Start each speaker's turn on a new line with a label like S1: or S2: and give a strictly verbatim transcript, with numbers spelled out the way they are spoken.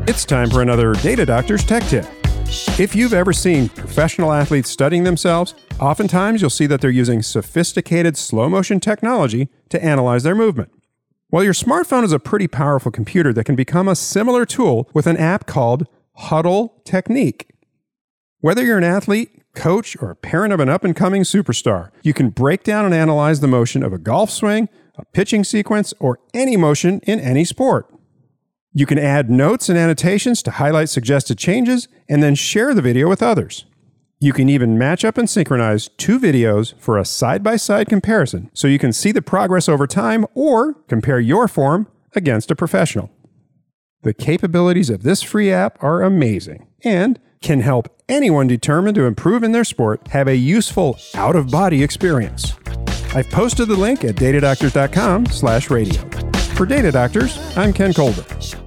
S1: It's time for another Data Doctors Tech Tip. If you've ever seen professional athletes studying themselves, oftentimes you'll see that they're using sophisticated slow-motion technology to analyze their movement. Well, your smartphone is a pretty powerful computer that can become a similar tool with an app called Hudl Technique. Whether you're an athlete, coach, or a parent of an up-and-coming superstar, you can break down and analyze the motion of a golf swing, a pitching sequence, or any motion in any sport. You can add notes and annotations to highlight suggested changes and then share the video with others. You can even match up and synchronize two videos for a side-by-side comparison so you can see the progress over time or compare your form against a professional. The capabilities of this free app are amazing and can help anyone determined to improve in their sport have a useful out-of-body experience. I've posted the link at datadoctors dot com slash radio. For Data Doctors, I'm Ken Colbert.